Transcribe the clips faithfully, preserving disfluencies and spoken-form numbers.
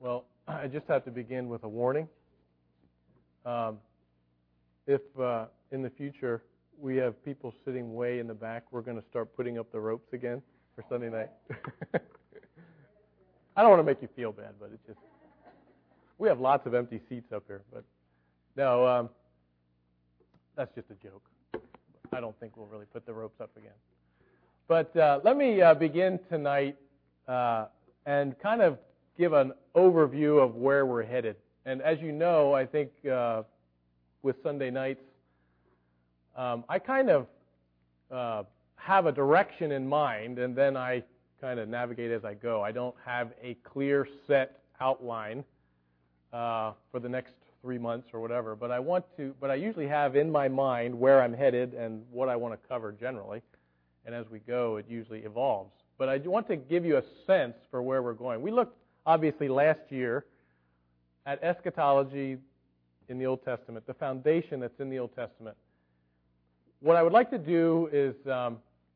Well, I just have to begin with a warning. Um, if uh, in the future we have people sitting way in the back, we're going to start putting up the ropes again for Sunday night. I don't want to make you feel bad, but it's just, we have lots of empty seats up here. But no, um, that's just a joke. I don't think we'll really put the ropes up again. But uh, let me uh, begin tonight uh, and kind of give an overview of where we're headed. And as you know, I think uh, with Sunday nights, um, I kind of uh, have a direction in mind, and then I kind of navigate as I go. I don't have a clear set outline uh, for the next three months or whatever, but I want to. But I usually have in my mind where I'm headed and what I want to cover generally. And as we go, it usually evolves. But I want to give you a sense for where we're going. We looked, obviously, last year at eschatology in the Old Testament, the foundation that's in the Old Testament. What I would like to do is um,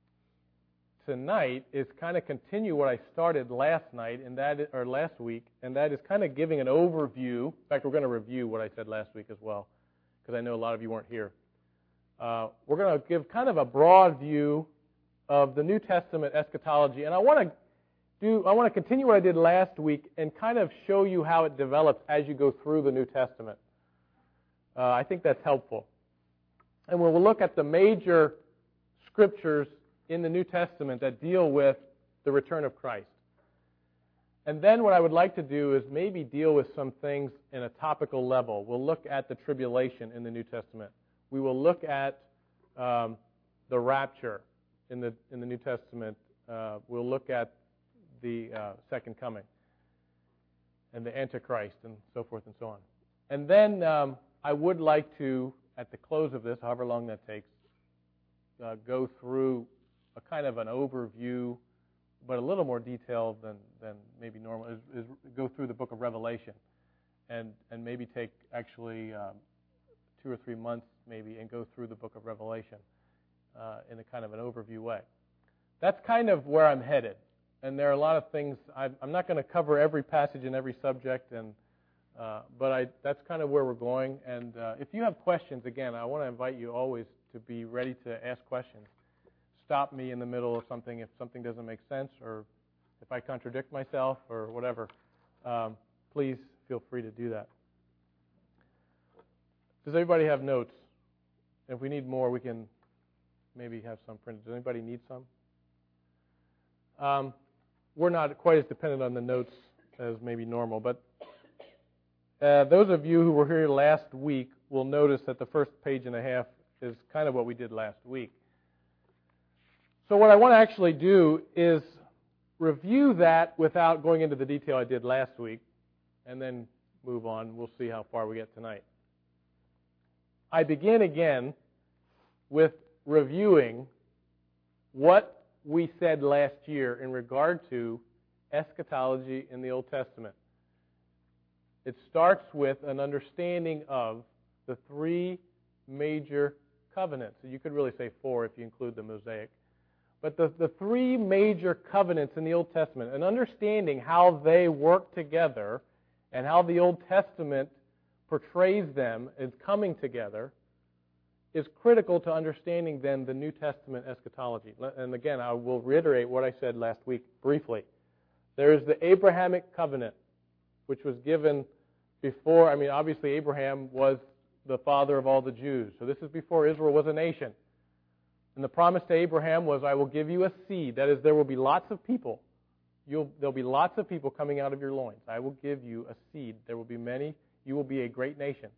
tonight is kind of continue what I started last night and that is, or last week, and that is kind of giving an overview. In fact, we're going to review what I said last week as well, because I know a lot of you weren't here. Uh, we're going to give kind of a broad view of the New Testament eschatology, and I want to do. I want to continue what I did last week and kind of show you how it develops as you go through the New Testament. Uh, I think that's helpful. And we'll look at the major scriptures in the New Testament that deal with the return of Christ. And then what I would like to do is maybe deal with some things in a topical level. We'll look at the tribulation in the New Testament. We will look at um, the rapture in the in the New Testament. Uh, we'll look at the uh, second coming and the Antichrist and so forth and so on. And then um, I would like to, at the close of this, however long that takes, uh, go through a kind of an overview, but a little more detailed than, than maybe normal, is, is go through the book of Revelation and, and maybe take actually um, two or three months maybe and go through the book of Revelation uh, in a kind of an overview way. That's kind of where I'm headed. And there are a lot of things. I'm, I'm not going to cover every passage and every subject, and uh, but I, that's kind of where we're going. And uh, if you have questions, again, I want to invite you always to be ready to ask questions. Stop me in the middle of something if something doesn't make sense, or if I contradict myself, or whatever. Um, please feel free to do that. Does everybody have notes? If we need more, we can maybe have some printed. Does anybody need some? Um, we're not quite as dependent on the notes as maybe normal, but uh, those of you who were here last week will notice that the first page and a half is kind of what we did last week. So what I want to actually do is review that without going into the detail I did last week, and then move on. We'll see how far we get tonight. I begin again with reviewing what we said last year in regard to eschatology in the Old Testament. It starts with an understanding of the three major covenants. You could really say four if you include the Mosaic. But the, the three major covenants in the Old Testament, and understanding how they work together and how the Old Testament portrays them as coming together, is critical to understanding then the New Testament eschatology. And again, I will reiterate what I said last week briefly. There is the Abrahamic covenant, which was given before, I mean, obviously Abraham was the father of all the Jews. So this is before Israel was a nation. And the promise to Abraham was, I will give you a seed. That is, there will be lots of people. You'll, there'll be lots of people coming out of your loins. I will give you a seed. There will be many. You will be a great nation.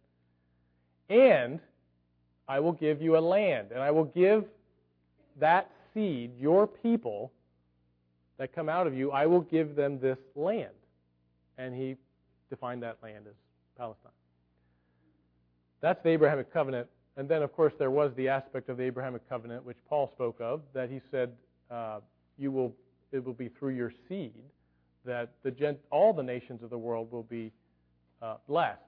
And I will give you a land, and I will give that seed, your people that come out of you, I will give them this land. And he defined that land as Palestine. That's the Abrahamic covenant. And then, of course, there was the aspect of the Abrahamic covenant, which Paul spoke of, that he said, uh, "You will, it will be through your seed that the gent, all the nations of the world will be uh, blessed."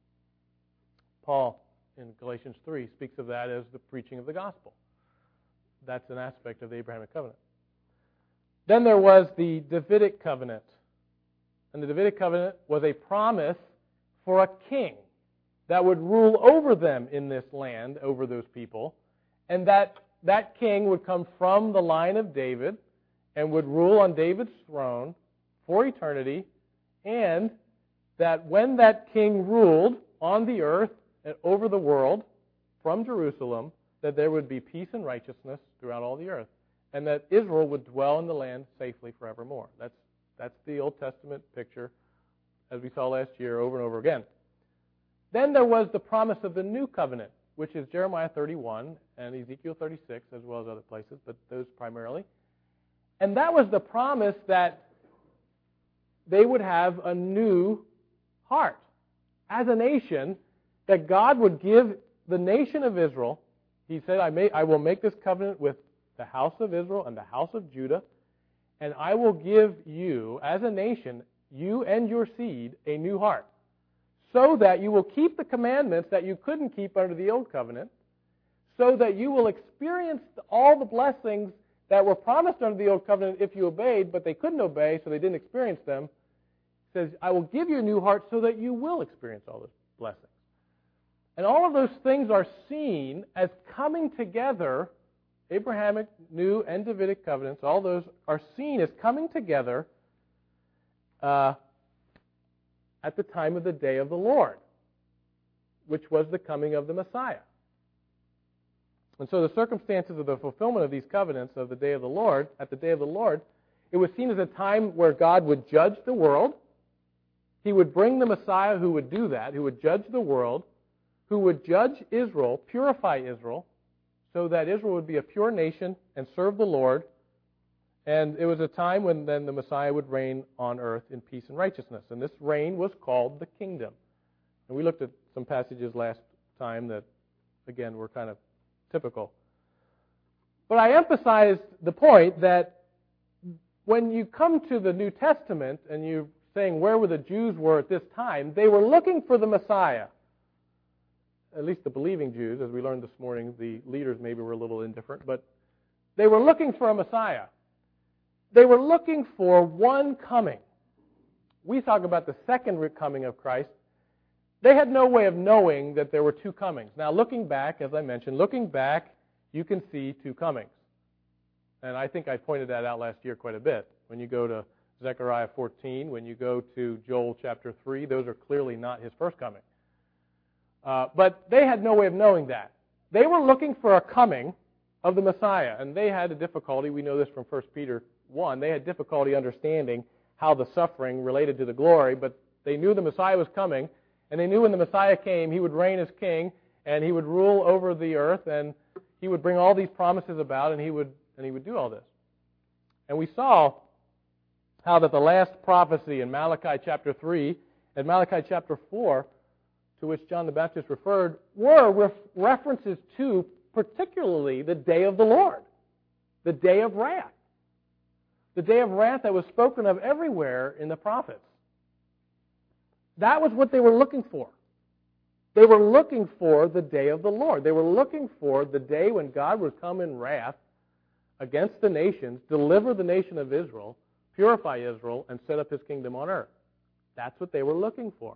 Paul, in Galatians three, speaks of that as the preaching of the gospel. That's an aspect of the Abrahamic covenant. Then there was the Davidic covenant. and the Davidic covenant was a promise for a king that would rule over them in this land, over those people, and that that king would come from the line of David and would rule on David's throne for eternity, and that when that king ruled on the earth and over the world from Jerusalem, that there would be peace and righteousness throughout all the earth, and that Israel would dwell in the land safely forevermore. That's that's the Old Testament picture, as we saw last year, over and over again. Then there was the promise of the new covenant, which is Jeremiah thirty-one and Ezekiel thirty-six, as well as other places, but those primarily. And that was the promise that they would have a new heart. As a nation, that God would give the nation of Israel, he said, I, may, I will make this covenant with the house of Israel and the house of Judah, and I will give you, as a nation, you and your seed, a new heart, so that you will keep the commandments that you couldn't keep under the old covenant, so that you will experience all the blessings that were promised under the old covenant if you obeyed, but they couldn't obey, so they didn't experience them. He says, I will give you a new heart so that you will experience all those blessings. And all of those things are seen as coming together. Abrahamic, New, and Davidic covenants, all those are seen as coming together uh, at the time of the day of the Lord, which was the coming of the Messiah. And so the circumstances of the fulfillment of these covenants of the day of the Lord, at the day of the Lord, it was seen as a time where God would judge the world. He would bring the Messiah who would do that, who would judge the world, who would judge Israel, purify Israel, so that Israel would be a pure nation and serve the Lord. And it was a time when then the Messiah would reign on earth in peace and righteousness. And this reign was called the kingdom. And we looked at some passages last time that, again, were kind of typical. But I emphasized the point that when you come to the New Testament and you're saying where were the Jews were at this time, they were looking for the Messiah. At least the believing Jews, as we learned this morning, the leaders maybe were a little indifferent, but they were looking for a Messiah. They were looking for one coming. We talk about the second coming of Christ. They had no way of knowing that there were two comings. Now, looking back, as I mentioned, looking back, you can see two comings. And I think I pointed that out last year quite a bit. When you go to Zechariah fourteen, when you go to Joel chapter three, those are clearly not his first coming. Uh, but they had no way of knowing that. They were looking for a coming of the Messiah, and they had a difficulty. We know this from First Peter one. They had difficulty understanding how the suffering related to the glory, but they knew the Messiah was coming, and they knew when the Messiah came, he would reign as king, and he would rule over the earth, and he would bring all these promises about, and he would and he would do all this. And we saw how that the last prophecy in Malachi chapter three and Malachi chapter four, to which John the Baptist referred, were ref- references to particularly the day of the Lord, the day of wrath. The day of wrath that was spoken of everywhere in the prophets. That was what they were looking for. They were looking for the day of the Lord. They were looking for the day when God would come in wrath against the nations, deliver the nation of Israel, purify Israel, and set up his kingdom on earth. That's what they were looking for.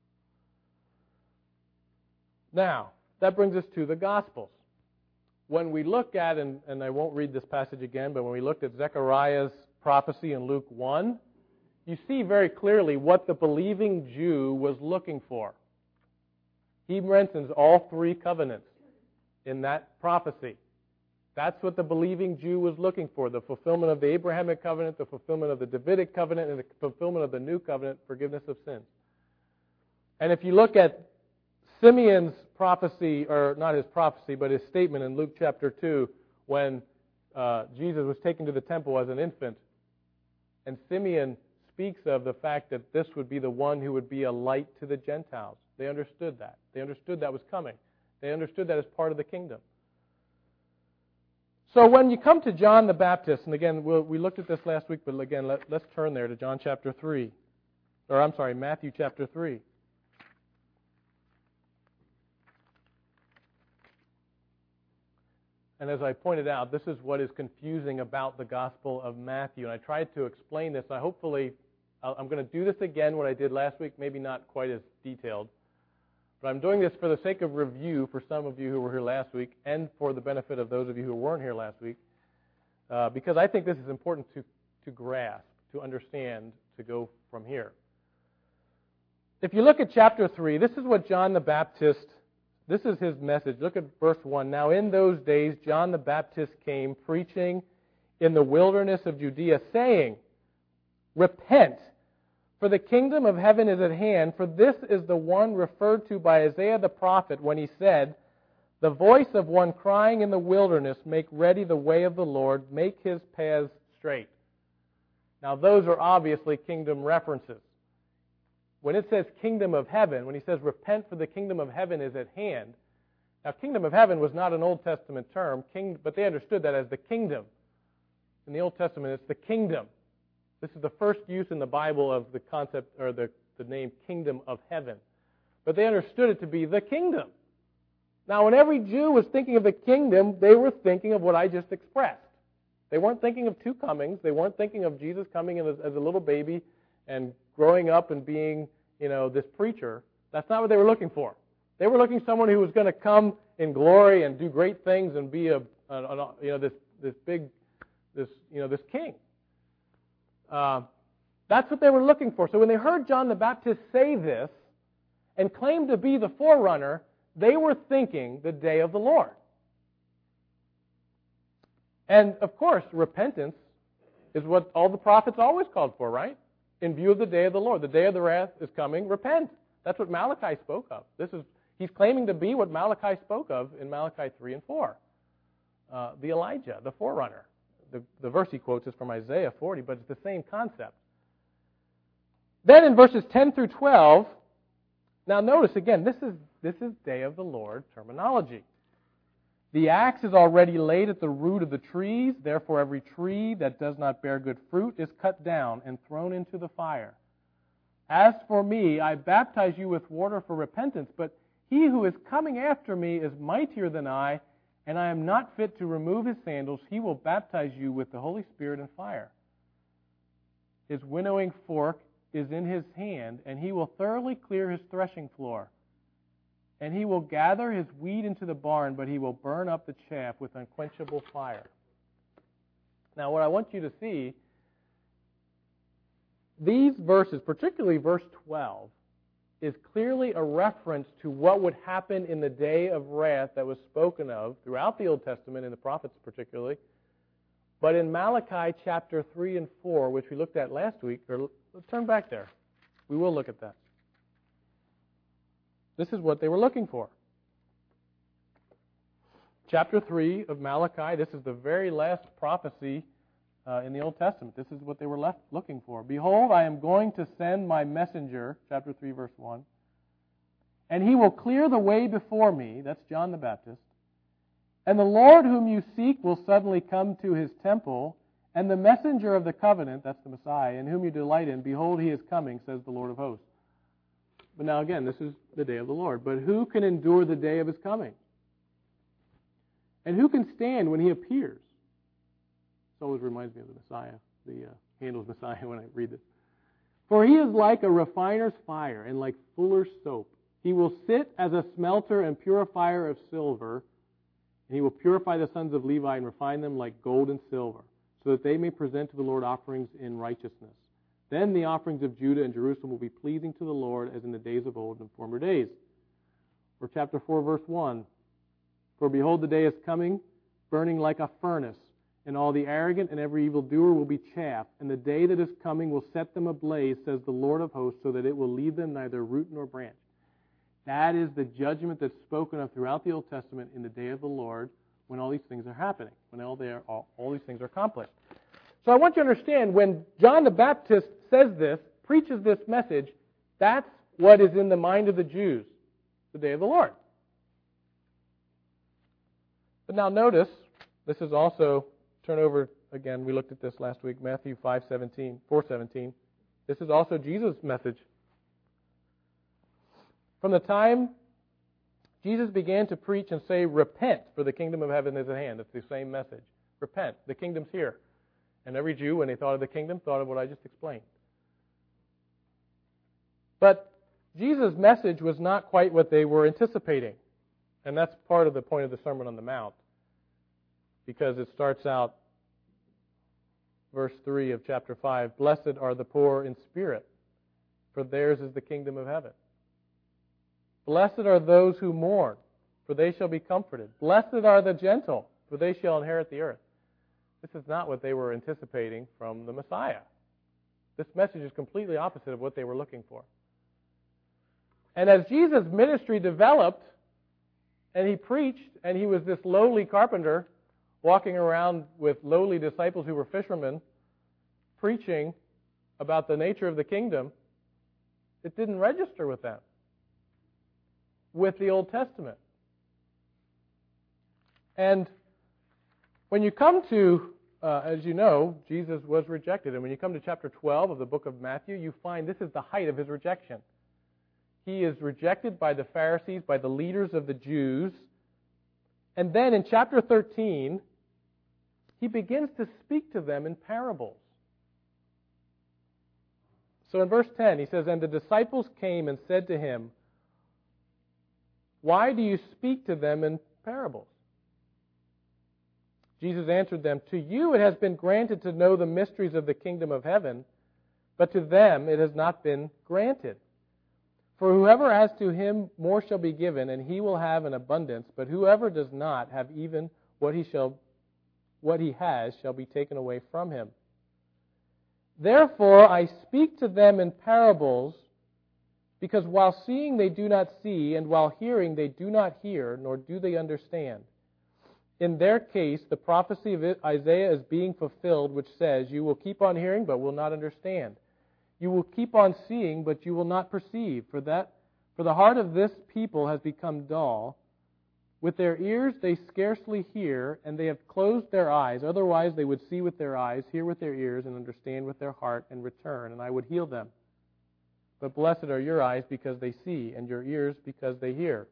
Now, that brings us to the Gospels. When we look at, and, and I won't read this passage again, but when we looked at Zechariah's prophecy in Luke one, you see very clearly what the believing Jew was looking for. He mentions all three covenants in that prophecy. That's what the believing Jew was looking for, the fulfillment of the Abrahamic covenant, the fulfillment of the Davidic covenant, and the fulfillment of the new covenant, forgiveness of sins. And if you look at Simeon's prophecy, or not his prophecy, but his statement in Luke chapter two, when uh, Jesus was taken to the temple as an infant, and Simeon speaks of the fact that this would be the one who would be a light to the Gentiles. They understood that. They understood that was coming. They understood that as part of the kingdom. So when you come to John the Baptist, and again, we'll, we looked at this last week, but again, let, let's turn there to John chapter three. Or I'm sorry, Matthew chapter three. And as I pointed out, this is what is confusing about the Gospel of Matthew. And I tried to explain this. I hopefully I'm going to do this again, what I did last week, maybe not quite as detailed. But I'm doing this for the sake of review for some of you who were here last week and for the benefit of those of you who weren't here last week, uh, because I think this is important to, to grasp, to understand, to go from here. If you look at chapter three, this is what John the Baptist, this is his message. Look at verse one. Now in those days, John the Baptist came preaching in the wilderness of Judea, saying, Repent, for the kingdom of heaven is at hand, for this is the one referred to by Isaiah the prophet when he said, The voice of one crying in the wilderness, Make ready the way of the Lord, make his paths straight. Now those are obviously kingdom references. When it says kingdom of heaven, when he says repent for the kingdom of heaven is at hand, now kingdom of heaven was not an Old Testament term, king, but they understood that as the kingdom. In the Old Testament, it's the kingdom. This is the first use in the Bible of the concept or the, the name kingdom of heaven. But they understood it to be the kingdom. Now, when every Jew was thinking of the kingdom, they were thinking of what I just expressed. They weren't thinking of two comings. They weren't thinking of Jesus coming in as, as a little baby and growing up and being, you know, this preacher. That's not what they were looking for. They were looking for someone who was going to come in glory and do great things and be a, a, a you know, this this big, this you know, this king. Uh, that's what they were looking for. So when they heard John the Baptist say this and claim to be the forerunner, they were thinking the day of the Lord. And of course, repentance is what all the prophets always called for, right? In view of the day of the Lord. The day of the wrath is coming, repent. That's what Malachi spoke of. This is He's claiming to be what Malachi spoke of in Malachi three and four. Uh, the Elijah, the forerunner. The, the verse he quotes is from Isaiah forty, but it's the same concept. Then in verses ten through twelve, now notice again, this is this is day of the Lord terminology. The axe is already laid at the root of the trees, therefore every tree that does not bear good fruit is cut down and thrown into the fire. As for me, I baptize you with water for repentance, but he who is coming after me is mightier than I, and I am not fit to remove his sandals. He will baptize you with the Holy Spirit and fire. His winnowing fork is in his hand, and he will thoroughly clear his threshing floor. And he will gather his wheat into the barn, but he will burn up the chaff with unquenchable fire. Now, what I want you to see, these verses, particularly verse twelve, is clearly a reference to what would happen in the day of wrath that was spoken of throughout the Old Testament, in the prophets particularly. But in Malachi chapter three and four, which we looked at last week, or let's turn back there. We will look at that. This is what they were looking for. Chapter three of Malachi, this is the very last prophecy uh, in the Old Testament. This is what they were left looking for. Behold, I am going to send my messenger, chapter three, verse one, and he will clear the way before me, that's John the Baptist, and the Lord whom you seek will suddenly come to his temple, and the messenger of the covenant, that's the Messiah, in whom you delight in, behold, he is coming, says the Lord of hosts. But now again, this is the day of the Lord. But who can endure the day of his coming? And who can stand when he appears? This always reminds me of the Messiah, the uh, Handel's Messiah when I read this. For he is like a refiner's fire and like fuller's soap. He will sit as a smelter and purifier of silver, and he will purify the sons of Levi and refine them like gold and silver, so that they may present to the Lord offerings in righteousness. Then the offerings of Judah and Jerusalem will be pleasing to the Lord as in the days of old and former days. Or chapter four, verse one. For behold, the day is coming, burning like a furnace, and all the arrogant and every evildoer will be chaff. And the day that is coming will set them ablaze, says the Lord of hosts, so that it will leave them neither root nor branch. That is the judgment that's spoken of throughout the Old Testament in the day of the Lord, when all these things are happening, when all, they are, all, all these things are accomplished. So I want you to understand, when John the Baptist says this, preaches this message, that's what is in the mind of the Jews, the day of the Lord. But now notice, this is also, turn over again, we looked at this last week, Matthew five seventeen, four seventeen. This is also Jesus' message. From the time Jesus began to preach and say, repent, for the kingdom of heaven is at hand. It's the same message. Repent, the kingdom's here. And every Jew, when they thought of the kingdom, thought of what I just explained. But Jesus' message was not quite what they were anticipating. And that's part of the point of the Sermon on the Mount. Because it starts out, verse three of chapter five, "Blessed are the poor in spirit, for theirs is the kingdom of heaven. Blessed are those who mourn, for they shall be comforted. Blessed are the gentle, for they shall inherit the earth." This is not what they were anticipating from the Messiah. This message is completely opposite of what they were looking for. And as Jesus' ministry developed, and he preached, and he was this lowly carpenter walking around with lowly disciples who were fishermen, preaching about the nature of the kingdom, it didn't register with them, with the Old Testament. And when you come to, uh, as you know, Jesus was rejected. And when you come to chapter twelve of the book of Matthew, you find this is the height of his rejection. He is rejected by the Pharisees, by the leaders of the Jews. And then in chapter thirteen, he begins to speak to them in parables. So in verse ten, he says, "And the disciples came and said to him, 'Why do you speak to them in parables?' Jesus answered them, 'To you it has been granted to know the mysteries of the kingdom of heaven, but to them it has not been granted. For whoever has to him more shall be given, and he will have an abundance, but whoever does not have even what he shall what he has shall be taken away from him. Therefore I speak to them in parables, because while seeing they do not see, and while hearing they do not hear, nor do they understand. In their case, the prophecy of Isaiah is being fulfilled, which says, you will keep on hearing, but will not understand. You will keep on seeing, but you will not perceive. For that, for the heart of this people has become dull. With their ears they scarcely hear, and they have closed their eyes. Otherwise they would see with their eyes, hear with their ears, and understand with their heart, and return, and I would heal them. But blessed are your eyes because they see, and your ears because they hear."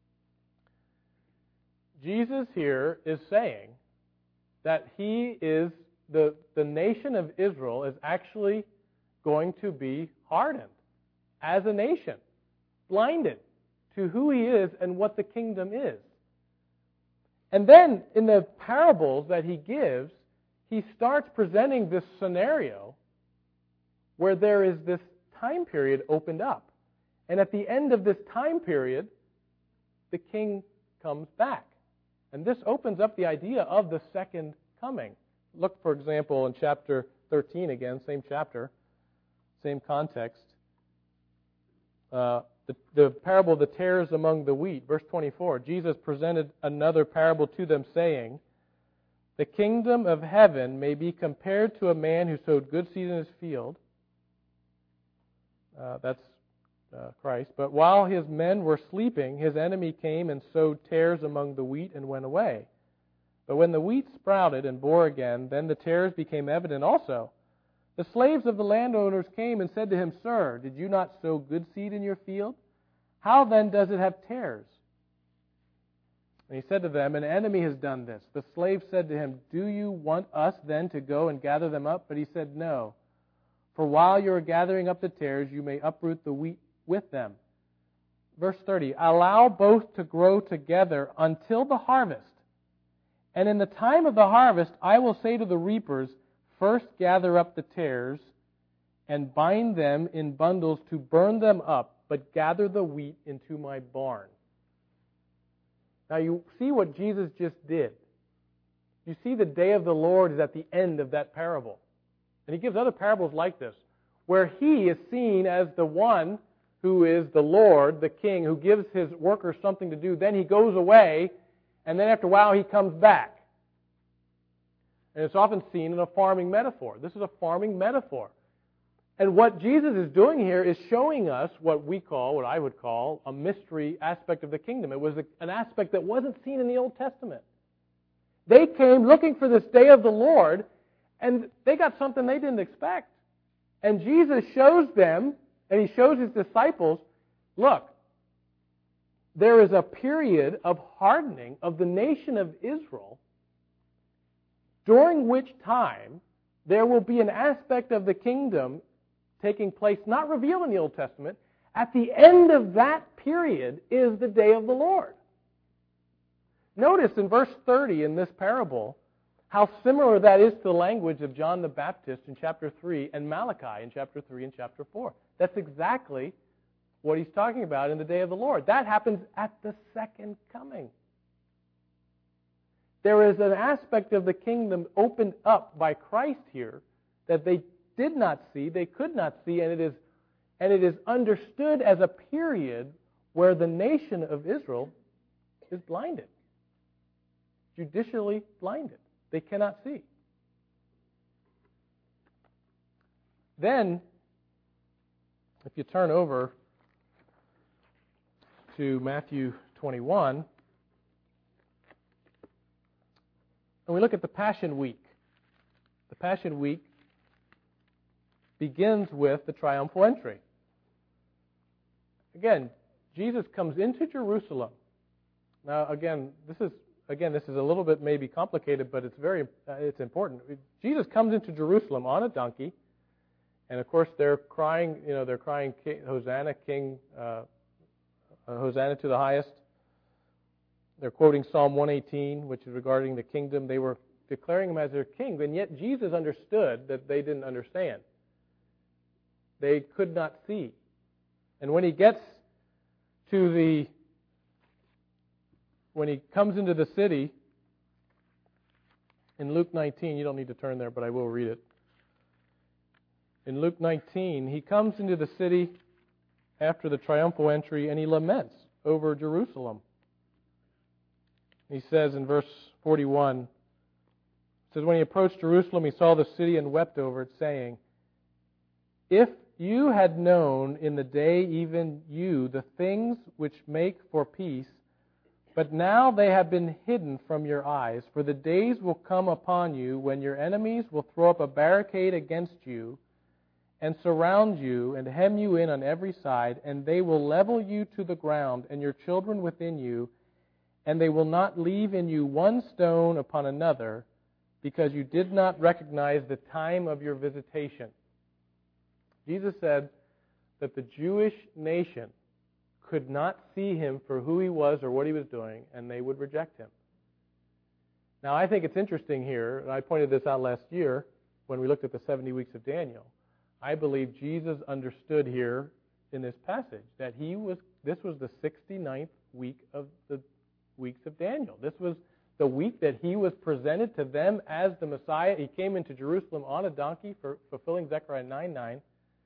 Jesus here is saying that he is, the, the nation of Israel is actually going to be hardened as a nation, blinded to who he is and what the kingdom is. And then in the parables that he gives, he starts presenting this scenario where there is this time period opened up. And at the end of this time period, the king comes back. And this opens up the idea of the second coming. Look, for example, in chapter thirteen again, same chapter, same context. Uh, the, the parable of the tares among the wheat, verse twenty-four. Jesus presented another parable to them, saying, "The kingdom of heaven may be compared to a man who sowed good seed in his field." Uh, that's uh, Christ. "But while his men were sleeping, his enemy came and sowed tares among the wheat and went away. But when the wheat sprouted and bore again, then the tares became evident also. The slaves of the landowners came and said to him, 'Sir, did you not sow good seed in your field? How then does it have tares?' And he said to them, 'An enemy has done this.' The slave said to him, 'Do you want us then to go and gather them up?' But he said, 'No. For while you are gathering up the tares, you may uproot the wheat with them.' Verse thirty, 'Allow both to grow together until the harvest. And in the time of the harvest, I will say to the reapers, first gather up the tares and bind them in bundles to burn them up, but gather the wheat into my barn.'" Now you see what Jesus just did. You see the day of the Lord is at the end of that parable. And he gives other parables like this, where he is seen as the one who is the Lord, the King, who gives his workers something to do. Then he goes away, and then after a while he comes back. And it's often seen in a farming metaphor. This is a farming metaphor. And what Jesus is doing here is showing us what we call, what I would call, a mystery aspect of the kingdom. It was an aspect that wasn't seen in the Old Testament. They came looking for this day of the Lord, and they got something they didn't expect. And Jesus shows them, and he shows his disciples, look, there is a period of hardening of the nation of Israel, during which time there will be an aspect of the kingdom taking place, not revealed in the Old Testament, At the end of that period is the day of the Lord. Notice in verse thirty in this parable how similar that is to the language of John the Baptist in chapter three and Malachi in chapter three and chapter four. That's exactly what he's talking about in the day of the Lord. That happens at the second coming. There is an aspect of the kingdom opened up by Christ here that they did not see, they could not see, and it is and it is understood as a period where the nation of Israel is blinded. Judicially blinded. They cannot see. Then, if you turn over to Matthew twenty-one, and we look at the Passion Week. The Passion Week begins with the triumphal entry. Again, Jesus comes into Jerusalem. Now, again, this is again this is a little bit maybe complicated, but it's very uh, it's important. Jesus comes into Jerusalem on a donkey, and of course they're crying. You know, they're crying, "Hosanna, King! Uh, uh, Hosanna to the highest." They're quoting Psalm one eighteen, which is regarding the kingdom. They were declaring him as their king, and yet Jesus understood that they didn't understand. They could not see. And when he gets to the, when he comes into the city, in Luke nineteen, you don't need to turn there, but I will read it. In Luke nineteen, he comes into the city after the triumphal entry, and he laments over Jerusalem. He says in verse forty-one, it says, when he approached Jerusalem, he saw the city and wept over it, saying, if you had known in the day, even you, the things which make for peace, but now they have been hidden from your eyes, for the days will come upon you when your enemies will throw up a barricade against you and surround you and hem you in on every side, and they will level you to the ground and your children within you, and they will not leave in you one stone upon another, because you did not recognize the time of your visitation. Jesus said that the Jewish nation could not see him for who he was or what he was doing, and they would reject him. Now, I think it's interesting here, and I pointed this out last year when we looked at the seventy weeks of Daniel. I believe Jesus understood here in this passage that he was. This was the sixty-ninth week of the weeks of Daniel. This was the week that he was presented to them as the Messiah. He came into Jerusalem on a donkey for fulfilling Zechariah nine nine.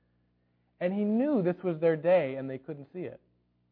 And he knew this was their day and they couldn't see it.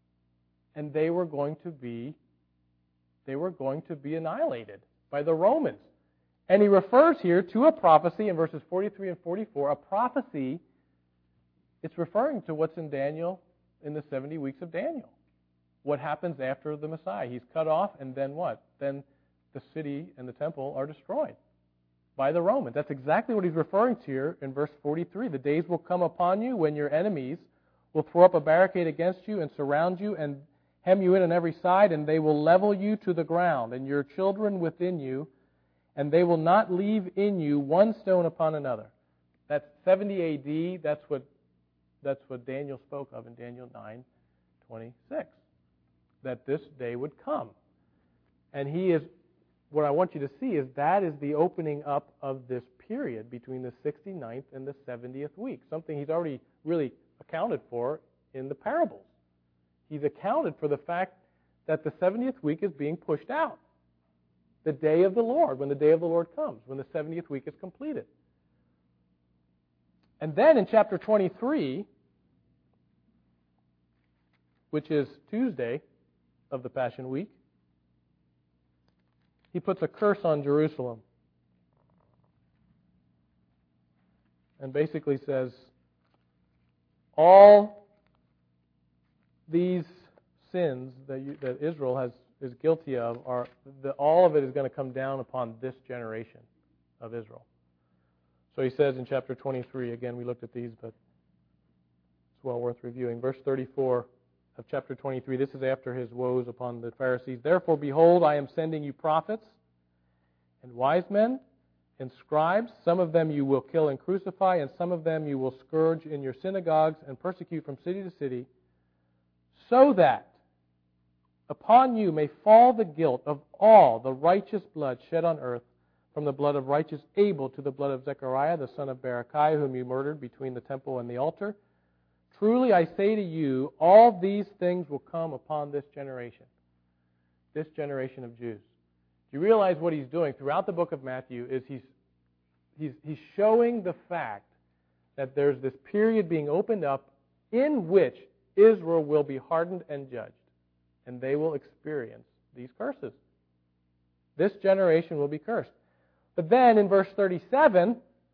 And they were going to be they were going to be annihilated by the Romans. And he refers here to a prophecy in verses forty-three and forty-four, a prophecy. It's referring to what's in Daniel in the seventy weeks of Daniel. What happens after the Messiah? He's cut off, and then what? Then the city and the temple are destroyed by the Romans. That's exactly what he's referring to here in verse forty-three. The days will come upon you when your enemies will throw up a barricade against you and surround you and hem you in on every side, and they will level you to the ground, and your children within you, and they will not leave in you one stone upon another. That's seventy A D. That's what that's what Daniel spoke of in Daniel nine twenty-six. That this day would come. And he is, what I want you to see is that is the opening up of this period between the sixty-ninth and the seventieth week, something he's already really accounted for in the parables. He's accounted for the fact that the seventieth week is being pushed out. The day of the Lord, when the day of the Lord comes, when the seventieth week is completed. And then in chapter twenty-three, which is Tuesday of the Passion Week, he puts a curse on Jerusalem and basically says, all these sins that, you, that Israel has is guilty of, are the, all of it is going to come down upon this generation of Israel. So he says in chapter twenty-three, again, we looked at these, but it's well worth reviewing. Verse thirty-four of chapter twenty-three, this is after his woes upon the Pharisees. Therefore, behold, I am sending you prophets and wise men and scribes. Some of them you will kill and crucify, and some of them you will scourge in your synagogues and persecute from city to city, so that upon you may fall the guilt of all the righteous blood shed on earth, from the blood of righteous Abel to the blood of Zechariah, the son of Berechiah, whom you murdered between the temple and the altar. Truly I say to you, all these things will come upon this generation, this generation of Jews. Do you realize what he's doing throughout the book of Matthew is he's, he's, he's showing the fact that there's this period being opened up in which Israel will be hardened and judged, and they will experience these curses. This generation will be cursed. But then in verse thirty-seven,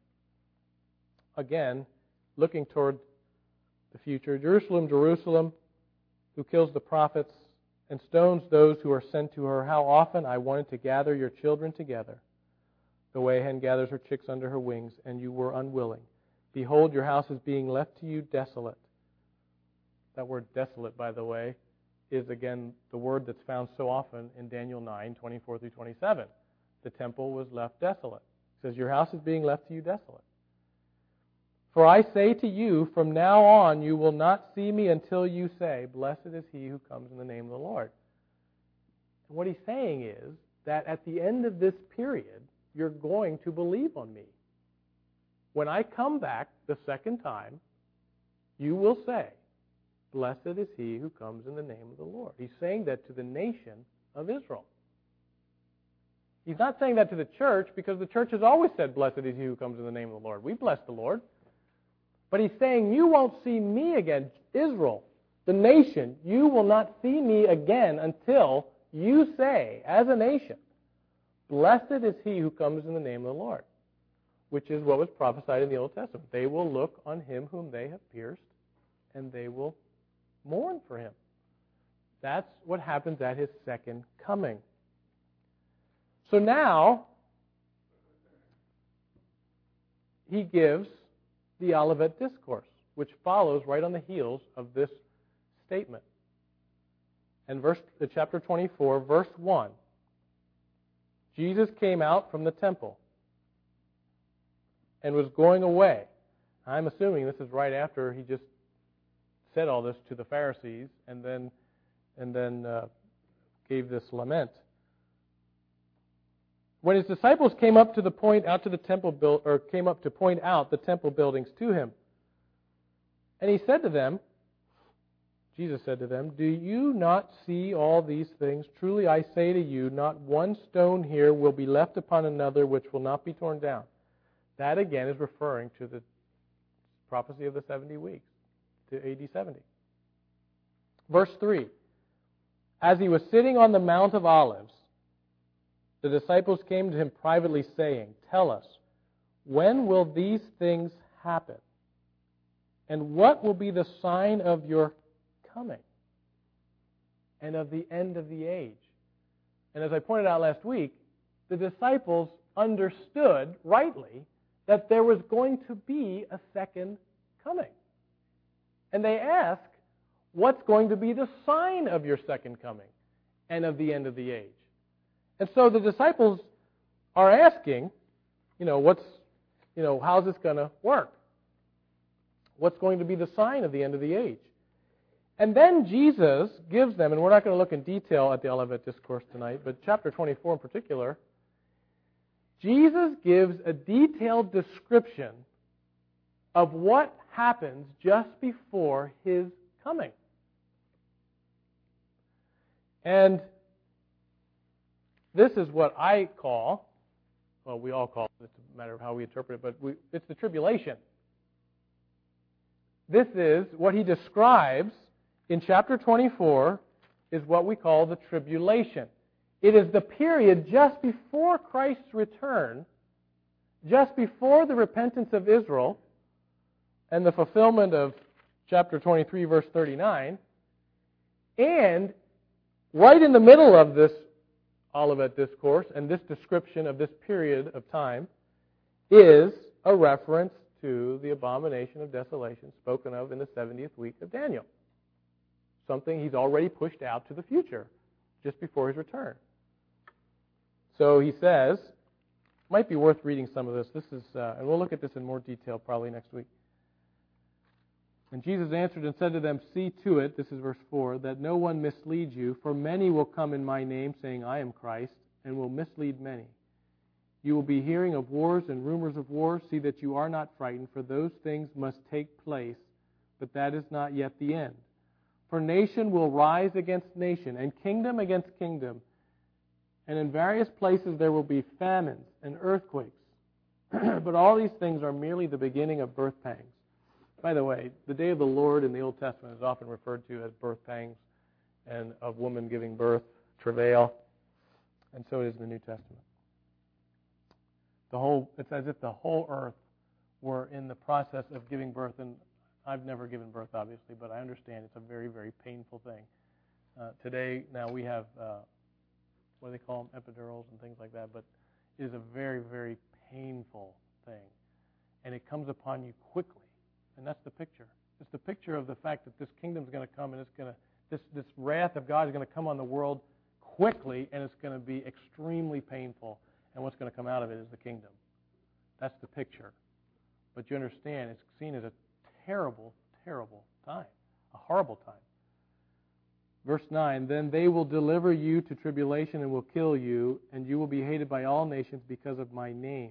again, looking toward the future, Jerusalem, Jerusalem, who kills the prophets and stones those who are sent to her, how often I wanted to gather your children together, the way a hen gathers her chicks under her wings, and you were unwilling. Behold, your house is being left to you desolate. That word desolate, by the way, is again the word that's found so often in Daniel nine, twenty-four through twenty-seven. The temple was left desolate. It says, your house is being left to you desolate. For I say to you, from now on you will not see me until you say, blessed is he who comes in the name of the Lord. And what he's saying is that at the end of this period, you're going to believe on me. When I come back the second time, you will say, blessed is he who comes in the name of the Lord. He's saying that to the nation of Israel. He's not saying that to the church, because the church has always said, blessed is he who comes in the name of the Lord. We bless the Lord. But he's saying, you won't see me again, Israel, the nation. You will not see me again until you say, as a nation, blessed is he who comes in the name of the Lord, which is what was prophesied in the Old Testament. They will look on him whom they have pierced, and they will mourn for him. That's what happens at his second coming. So now, he gives the Olivet Discourse, which follows right on the heels of this statement. And verse, chapter twenty-four, verse one, Jesus came out from the temple and was going away. I'm assuming this is right after he just said all this to the Pharisees and then, and then uh, gave this lament. When his disciples came up to the point out to the temple build, or came up to point out the temple buildings to him, and he said to them, Jesus said to them, do you not see all these things? Truly I say to you, not one stone here will be left upon another which will not be torn down. That again is referring to the prophecy of the seventy weeks, to A D seventy. Verse three, as he was sitting on the Mount of Olives, the disciples came to him privately saying, tell us, when will these things happen? And what will be the sign of your coming and of the end of the age? And as I pointed out last week, the disciples understood rightly that there was going to be a second coming. And they ask, what's going to be the sign of your second coming and of the end of the age? And so the disciples are asking, you know, what's, you know, how's this going to work? What's going to be the sign of the end of the age? And then Jesus gives them, and we're not going to look in detail at the Olivet Discourse tonight, but chapter twenty-four in particular, Jesus gives a detailed description of what happens just before his coming. And this is what I call, well, we all call it, it's a matter of how we interpret it, but we, it's the tribulation. This is what he describes in chapter twenty-four is what we call the tribulation. It is the period just before Christ's return, just before the repentance of Israel and the fulfillment of chapter twenty-three, verse thirty-nine, and right in the middle of this Olivet Discourse and this description of this period of time is a reference to the abomination of desolation spoken of in the seventieth week of Daniel. Something he's already pushed out to the future just before his return. So he says, might be worth reading some of this. This is, uh, and we'll look at this in more detail probably next week. And Jesus answered and said to them, see to it, this is verse four, that no one misleads you, for many will come in my name, saying, I am Christ, and will mislead many. You will be hearing of wars and rumors of wars. See that you are not frightened, for those things must take place, but that is not yet the end. For nation will rise against nation, and kingdom against kingdom. And in various places there will be famines and earthquakes. But all these things are merely the beginning of birth pangs. By the way, the day of the Lord in the Old Testament is often referred to as birth pangs, and of woman giving birth, travail, and so it is in the New Testament. The whole, it's as if the whole earth were in the process of giving birth, and I've never given birth, obviously, but I understand it's a very, very painful thing. Uh, today, now we have, uh, what do they call them, epidurals and things like that, but it is a very, very painful thing, and it comes upon you quickly, and that's the picture. It's the picture of the fact that this kingdom is going to come, and it's going to, this, this wrath of God is going to come on the world quickly, and it's going to be extremely painful, and what's going to come out of it is the kingdom. That's the picture. But you understand, it's seen as a terrible, terrible time, a horrible time. Verse nine, then they will deliver you to tribulation and will kill you, and you will be hated by all nations because of my name.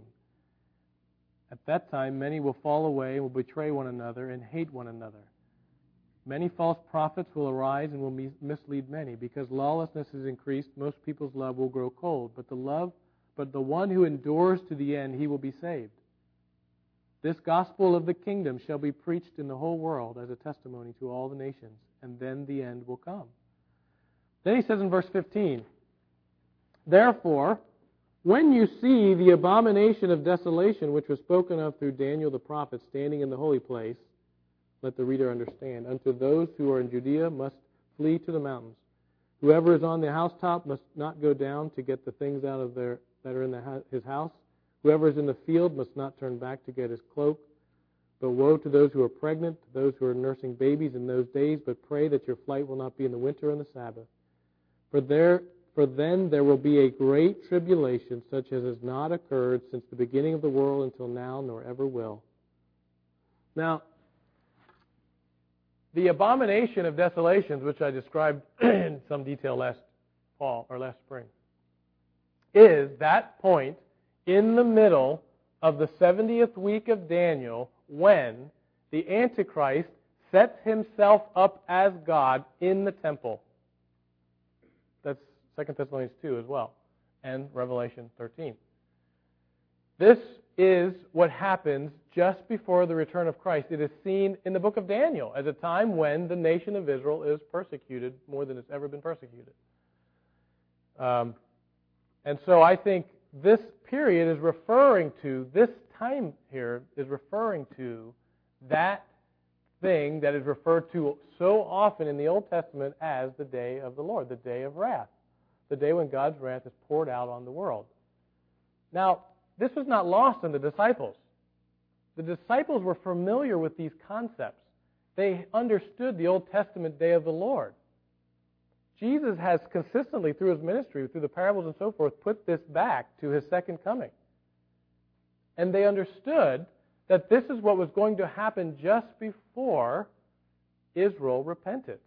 At that time, many will fall away and will betray one another and hate one another. Many false prophets will arise and will mislead many. Because lawlessness is increased, most people's love will grow cold. But the love, but the one who endures to the end, he will be saved. This gospel of the kingdom shall be preached in the whole world as a testimony to all the nations, and then the end will come. Then he says in verse fifteen, therefore, when you see the abomination of desolation, which was spoken of through Daniel the prophet, standing in the holy place, let the reader understand. Unto those who are in Judea must flee to the mountains. Whoever is on the housetop must not go down to get the things out of their that are in the, his house. Whoever is in the field must not turn back to get his cloak. But woe to those who are pregnant, to those who are nursing babies in those days, but pray that your flight will not be in the winter and the Sabbath. For there, for then there will be a great tribulation, such as has not occurred since the beginning of the world until now, nor ever will. Now, the abomination of desolations, which I described in some detail last fall or last spring, is that point in the middle of the seventieth week of Daniel when the Antichrist sets himself up as God in the temple. That's Second Thessalonians two as well, and Revelation thirteen. This is what happens just before the return of Christ. It is seen in the book of Daniel as a time when the nation of Israel is persecuted more than it's ever been persecuted. Um, and so I think this period is referring to, this time here is referring to that thing that is referred to so often in the Old Testament as the day of the Lord, the day of wrath, the day when God's wrath is poured out on the world. Now, this was not lost on the disciples. The disciples were familiar with these concepts. They understood the Old Testament day of the Lord. Jesus has consistently, through his ministry, through the parables and so forth, put this back to his second coming. And they understood that this is what was going to happen just before Israel repented.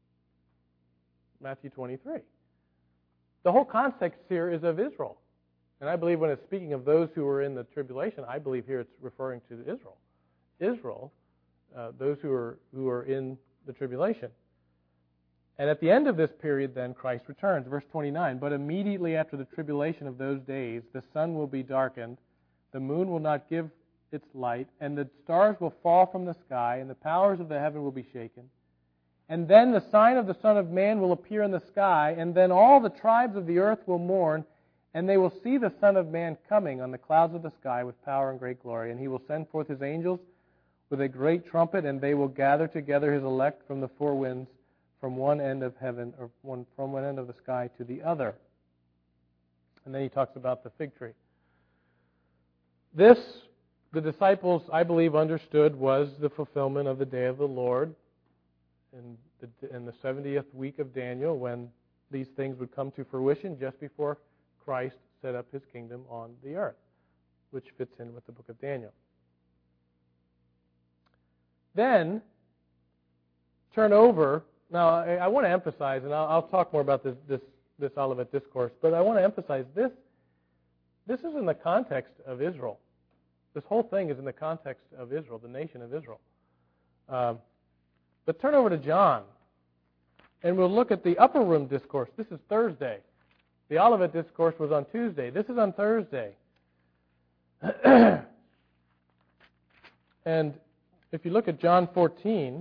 Matthew twenty-three. The whole context here is of Israel. And I believe when it's speaking of those who are in the tribulation, I believe here it's referring to Israel. Israel, uh, those who are who are in the tribulation. And at the end of this period, then, Christ returns. Verse twenty-nine, but immediately after the tribulation of those days, the sun will be darkened, the moon will not give its light, and the stars will fall from the sky, and the powers of the heaven will be shaken. And then the sign of the Son of Man will appear in the sky, and then all the tribes of the earth will mourn, and they will see the Son of Man coming on the clouds of the sky with power and great glory. And he will send forth his angels with a great trumpet, and they will gather together his elect from the four winds, from one end of heaven, or one, from one end of the sky to the other. And then he talks about the fig tree. This, the disciples, I believe, understood was the fulfillment of the day of the Lord in the, in the seventieth week of Daniel, when these things would come to fruition just before Christ set up his kingdom on the earth, which fits in with the book of Daniel. Then, turn over, now I, I want to emphasize, and I'll, I'll talk more about this, this, this Olivet Discourse, but I want to emphasize this. This is in the context of Israel. This whole thing is in the context of Israel, the nation of Israel. Um, but turn over to John, and we'll look at the Upper Room Discourse. This is Thursday. The Olivet Discourse was on Tuesday. This is on Thursday. And if you look at John fourteen,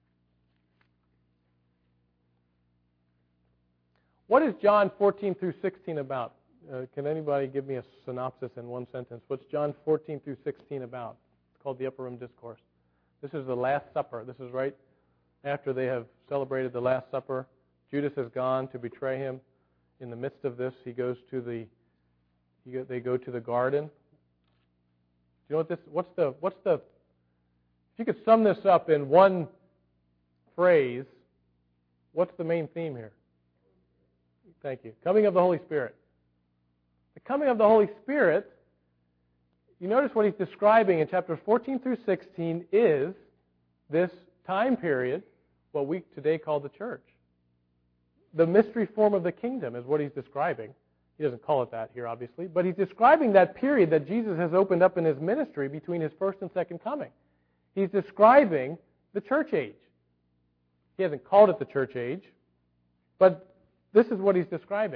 what is John fourteen through sixteen about? Uh, can anybody give me a synopsis in one sentence? What's John fourteen through sixteen about? It's called the Upper Room Discourse. This is the Last Supper. This is right after they have celebrated the Last Supper. Judas has gone to betray him. In the midst of this, he goes to the. He go, they go to the garden. Do you know what this? What's the? What's the? If you could sum this up in one phrase, what's the main theme here? Thank you. Coming of the Holy Spirit. The coming of the Holy Spirit, you notice what he's describing in chapters fourteen through sixteen is this time period, what we today call the church. The mystery form of the kingdom is what he's describing. He doesn't call it that here, obviously, but he's describing that period that Jesus has opened up in his ministry between his first and second coming. He's describing the church age. He hasn't called it the church age, but this is what he's describing.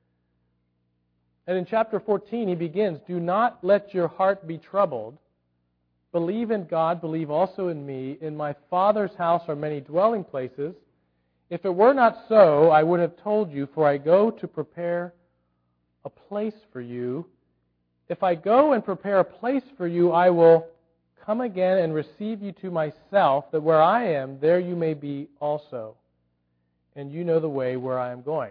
And in chapter fourteen, he begins, "Do not let your heart be troubled. Believe in God, believe also in me. In my Father's house are many dwelling places. If it were not so, I would have told you, for I go to prepare a place for you. If I go and prepare a place for you, I will come again and receive you to myself, that where I am, there you may be also. And you know the way where I am going."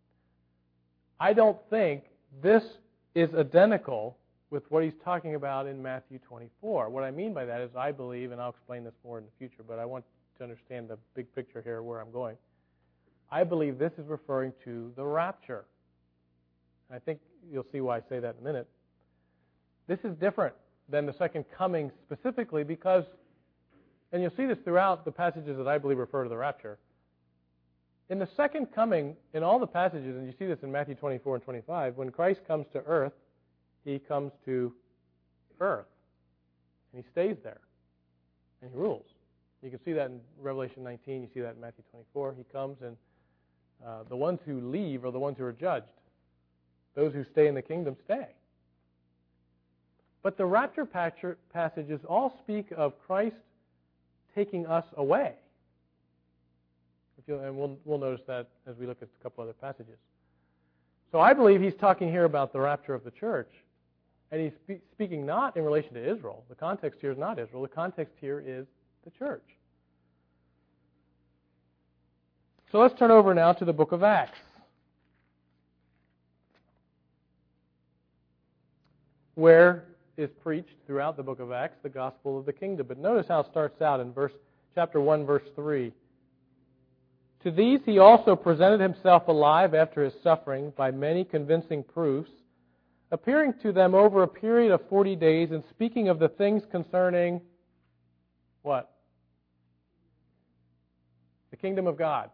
I don't think this is identical with what he's talking about in Matthew twenty-four. What I mean by that is I believe, and I'll explain this more in the future, but I want to understand the big picture here where I'm going. I believe this is referring to the rapture. I think you'll see why I say that in a minute. This is different than the second coming specifically because, and you'll see this throughout the passages that I believe refer to the rapture, in the second coming, in all the passages, and you see this in Matthew twenty-four and twenty-five, when Christ comes to earth, he comes to earth, and he stays there, and he rules. You can see that in Revelation nineteen, you see that in Matthew twenty-four. He comes, and uh, the ones who leave are the ones who are judged. Those who stay in the kingdom stay. But the rapture passages all speak of Christ taking us away. And we'll, we'll notice that as we look at a couple other passages. So I believe he's talking here about the rapture of the church. And he's spe- speaking not in relation to Israel. The context here is not Israel. The context here is the church. So let's turn over now to the book of Acts, where is preached throughout the book of Acts the gospel of the kingdom. But notice how it starts out in verse chapter one, verse three. "To these he also presented himself alive after his suffering by many convincing proofs, appearing to them over a period of forty days and speaking of the things concerning," what? The kingdom of God.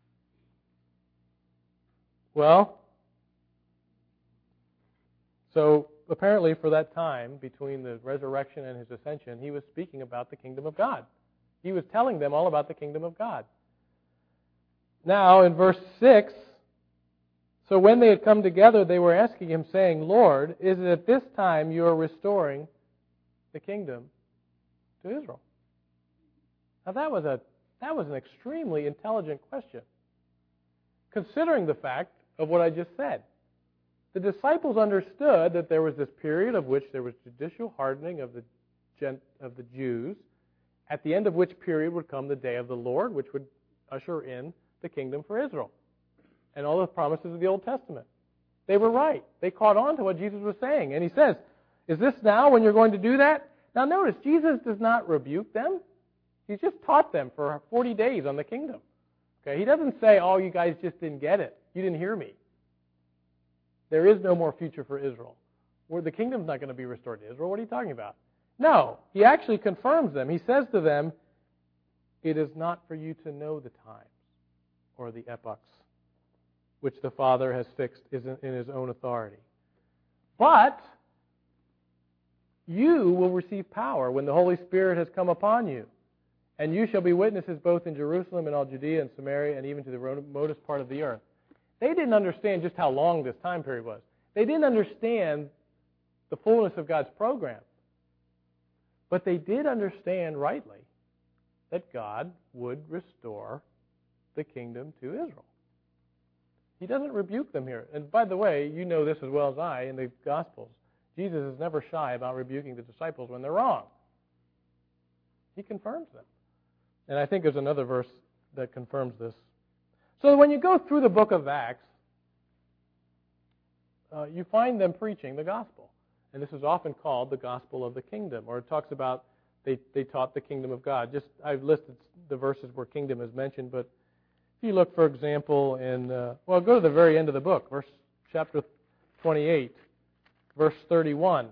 Well, so apparently for that time between the resurrection and his ascension, he was speaking about the kingdom of God. He was telling them all about the kingdom of God. Now, in verse six, "So when they had come together, they were asking him, saying, 'Lord, is it at this time you are restoring the kingdom to Israel?'" Now, that was a that was an extremely intelligent question, considering the fact of what I just said. The disciples understood that there was this period of which there was judicial hardening of the gent, of the Jews, at the end of which period would come the day of the Lord, which would usher in the kingdom for Israel and all the promises of the Old Testament. They were right. They caught on to what Jesus was saying. And he says, is this now when you're going to do that? Now notice, Jesus does not rebuke them. He's just taught them for forty days on the kingdom. Okay, he doesn't say, oh, you guys just didn't get it. You didn't hear me. There is no more future for Israel. Where the kingdom's not going to be restored to Israel. What are you talking about? No, he actually confirms them. He says to them, It is not for you to know the times or the epochs which the Father has fixed in His own authority. But you will receive power when the Holy Spirit has come upon you, and you shall be witnesses both in Jerusalem and all Judea and Samaria and even to the remotest part of the earth. They didn't understand just how long this time period was. They didn't understand the fullness of God's program. But they did understand rightly that God would restore the kingdom to Israel. He doesn't rebuke them here. And by the way, you know this as well as I in the Gospels. Jesus is never shy about rebuking the disciples when they're wrong. He confirms them. And I think there's another verse that confirms this. So when you go through the book of Acts, uh, you find them preaching the gospel. And this is often called the gospel of the kingdom, or it talks about they, they taught the kingdom of God. Just I've listed the verses where kingdom is mentioned, but if you look, for example, in, uh, well, go to the very end of the book, verse chapter twenty-eight, verse thirty-one.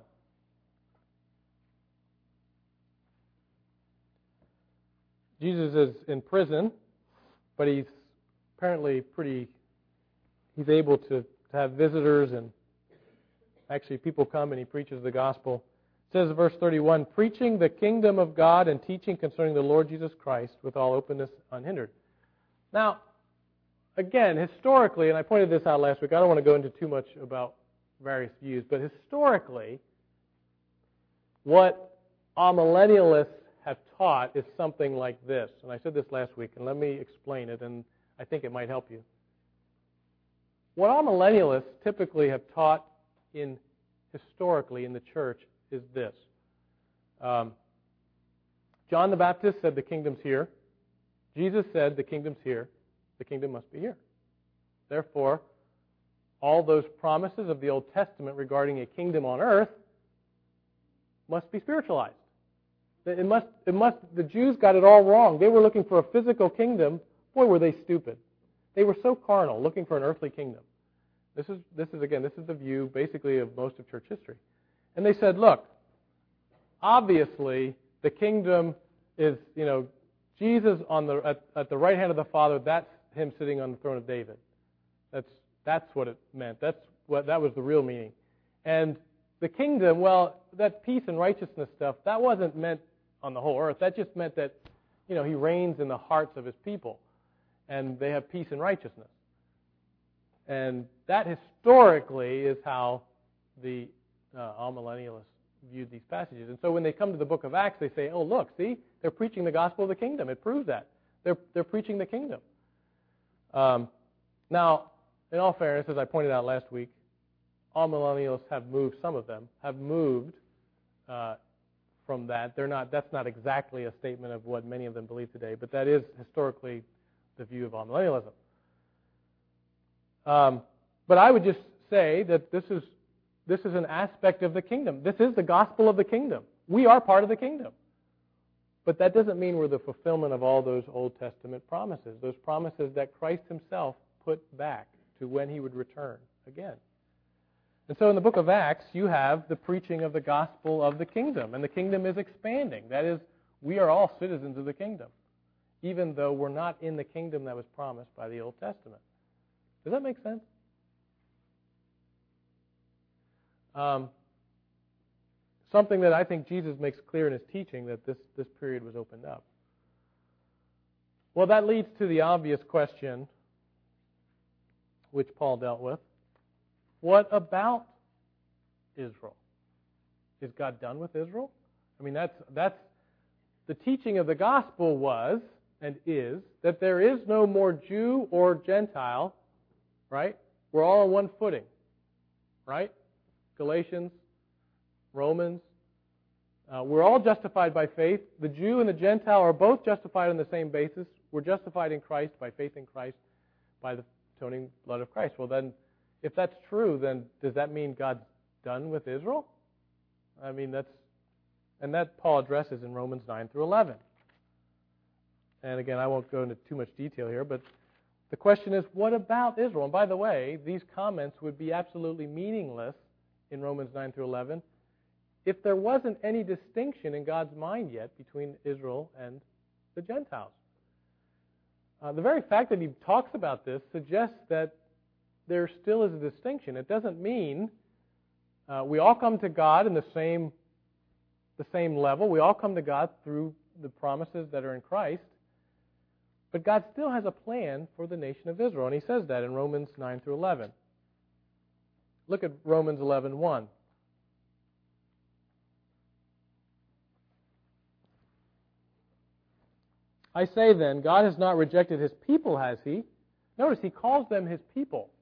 Jesus is in prison, but he's apparently pretty, he's able to, to have visitors, and actually people come and he preaches the gospel. It says in verse thirty-one, preaching the kingdom of God and teaching concerning the Lord Jesus Christ with all openness unhindered. Now, again, historically, and I pointed this out last week, I don't want to go into too much about various views, but historically, what amillennialists have taught is something like this. And I said this last week, and let me explain it, and I think it might help you. What amillennialists typically have taught in historically in the church is this. Um, John the Baptist said the kingdom's here. Jesus said the kingdom's here. The kingdom must be here. Therefore, all those promises of the Old Testament regarding a kingdom on earth must be spiritualized. It must, it must, the Jews got it all wrong. They were looking for a physical kingdom. Boy, were they stupid. They were so carnal, looking for an earthly kingdom. This is, this is again, this is the view basically of most of church history. And they said, look, obviously the kingdom is, you know, Jesus on the at, at the right hand of the Father. That's Him sitting on the throne of David. That's that's what it meant. That's what that was the real meaning. And the kingdom, well, that peace and righteousness stuff, that wasn't meant on the whole earth. That just meant that, you know, He reigns in the hearts of His people, and they have peace and righteousness. And that historically is how the uh, amillennialists viewed these passages. And so when they come to the book of Acts, they say, oh, look, see, they're preaching the gospel of the kingdom. It proves that. They're, they're preaching the kingdom. Um, now, in all fairness, as I pointed out last week, amillennialists have moved, some of them, have moved uh, from that. They're not. That's not exactly a statement of what many of them believe today, but that is historically the view of amillennialism. Um, but I would just say that this is this is an aspect of the kingdom. This is the gospel of the kingdom. We are part of the kingdom. But that doesn't mean we're the fulfillment of all those Old Testament promises, those promises that Christ Himself put back to when He would return again. And so in the book of Acts, you have the preaching of the gospel of the kingdom, and the kingdom is expanding. That is, we are all citizens of the kingdom, even though we're not in the kingdom that was promised by the Old Testament. Does that make sense? Um, something that I think Jesus makes clear in His teaching, that this, this period was opened up. Well, that leads to the obvious question, which Paul dealt with. What about Israel? Is God done with Israel? I mean, that's that's the teaching of the gospel was and is that there is no more Jew or Gentile, right? We're all on one footing, right? Galatians, Romans. Uh, we're all justified by faith. The Jew and the Gentile are both justified on the same basis. We're justified in Christ, by faith in Christ, by the atoning blood of Christ. Well, then, if that's true, then does that mean God's done with Israel? I mean, that's, and that Paul addresses in Romans nine through eleven. And again, I won't go into too much detail here, but the question is, what about Israel? And by the way, these comments would be absolutely meaningless in Romans nine through eleven if there wasn't any distinction in God's mind yet between Israel and the Gentiles. Uh, the very fact that he talks about this suggests that there still is a distinction. It doesn't mean uh, we all come to God in the same, the same level. We all come to God through the promises that are in Christ. But God still has a plan for the nation of Israel, and he says that in Romans nine through eleven. Look at Romans eleven one. I say then, God has not rejected his people, has he? Notice he calls them his people.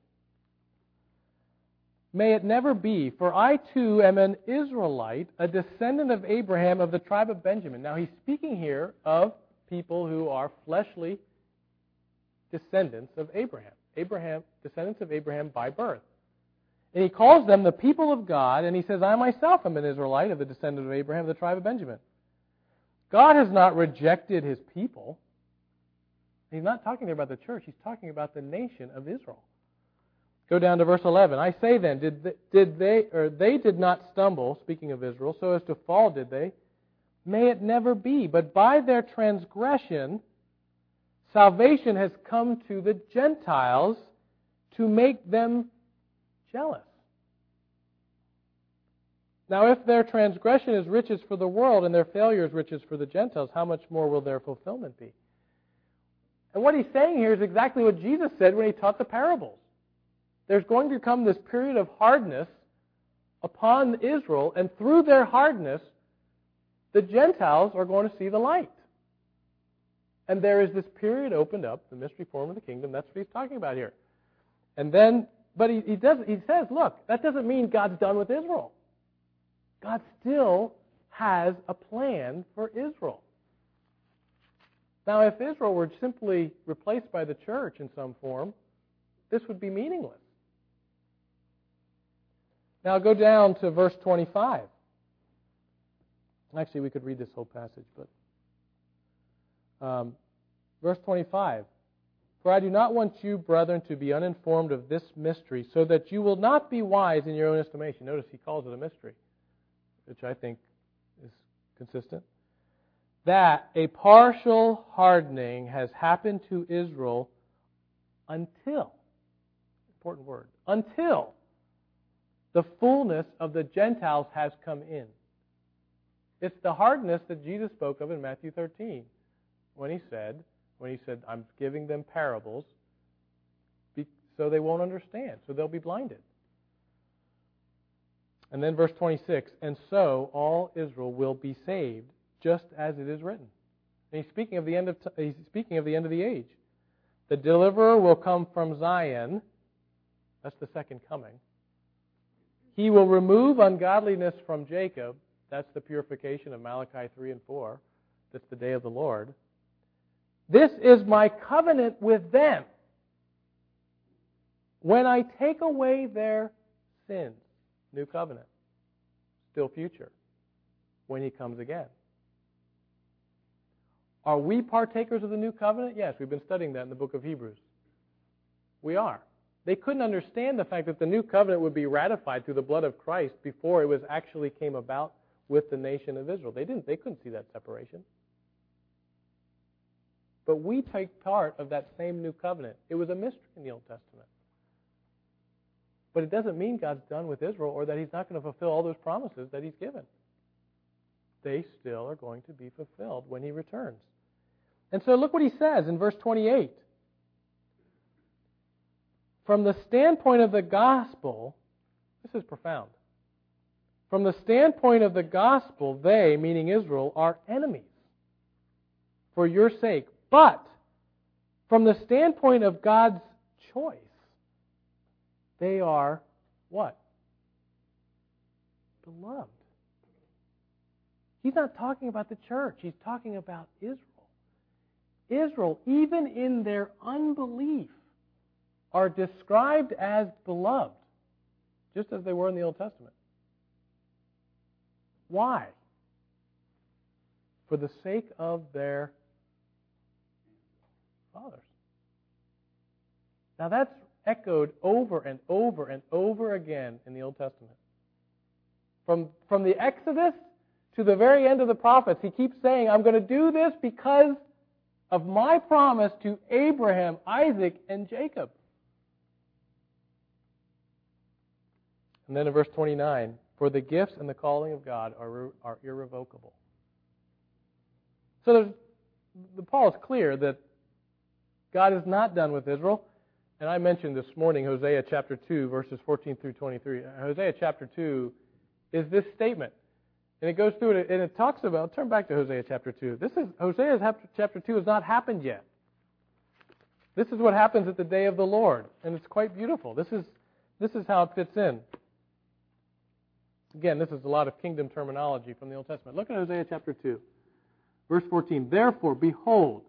May it never be, for I too am an Israelite, a descendant of Abraham of the tribe of Benjamin. Now he's speaking here of people who are fleshly descendants of Abraham. Abraham, descendants of Abraham by birth. And he calls them the people of God, and he says, I myself am an Israelite of the descendant of Abraham of the tribe of Benjamin. God has not rejected his people. He's not talking there about the church. He's talking about the nation of Israel. Go down to verse eleven. I say then, did they, did they or they did not stumble, speaking of Israel, so as to fall, did they? May it never be. But by their transgression, salvation has come to the Gentiles to make them jealous. Now, if their transgression is riches for the world and their failure is riches for the Gentiles, how much more will their fulfillment be? And what he's saying here is exactly what Jesus said when he taught the parables. There's going to come this period of hardness upon Israel, and through their hardness, the Gentiles are going to see the light. And there is this period opened up, the mystery form of the kingdom. That's what he's talking about here. And then, but he, he does. He says, look, that doesn't mean God's done with Israel. God still has a plan for Israel. Now, if Israel were simply replaced by the church in some form, this would be meaningless. Now, go down to verse twenty-five. Actually, we could read this whole passage, but um, verse twenty-five. For I do not want you, brethren, to be uninformed of this mystery, so that you will not be wise in your own estimation. Notice he calls it a mystery, which I think is consistent. That a partial hardening has happened to Israel until, important word, until the fullness of the Gentiles has come in. It's the hardness that Jesus spoke of in Matthew thirteen when he said, when he said, I'm giving them parables so they won't understand, so they'll be blinded. And then verse twenty-six, and so all Israel will be saved, just as it is written. And he's speaking of the end of t- he's speaking of the end of the age. The deliverer will come from Zion. That's the second coming. He will remove ungodliness from Jacob. That's the purification of Malachi three and four. That's the day of the Lord. This is my covenant with them when I take away their sins. New covenant. Still future. When he comes again. Are we partakers of the new covenant? Yes, we've been studying that in the book of Hebrews. We are. They couldn't understand the fact that the new covenant would be ratified through the blood of Christ before it was actually came about with the nation of Israel. They didn't. They couldn't see that separation. But we take part of that same new covenant. It was a mystery in the Old Testament. But it doesn't mean God's done with Israel or that he's not going to fulfill all those promises that he's given. They still are going to be fulfilled when he returns. And so look what he says in verse twenty-eight. From the standpoint of the gospel, this is profound. From the standpoint of the gospel, they, meaning Israel, are enemies for your sake. But from the standpoint of God's choice, they are what? Beloved. He's not talking about the church. He's talking about Israel. Israel, even in their unbelief, are described as beloved, just as they were in the Old Testament. Why? For the sake of their fathers. Now that's echoed over and over and over again in the Old Testament. From, from the Exodus to the very end of the prophets, he keeps saying, I'm going to do this because of my promise to Abraham, Isaac, and Jacob. And then in verse twenty-nine, for the gifts and the calling of God are, are irrevocable. So there's, the Paul is clear that God is not done with Israel. And I mentioned this morning Hosea chapter two, verses fourteen through twenty-three. Hosea chapter two is this statement. And it goes through it, and it talks about, turn back to Hosea chapter two. This is, Hosea chapter two has not happened yet. This is what happens at the day of the Lord. And it's quite beautiful. This is, this is how it fits in. Again, this is a lot of kingdom terminology from the Old Testament. Look at Hosea chapter two, verse fourteen. Therefore, behold,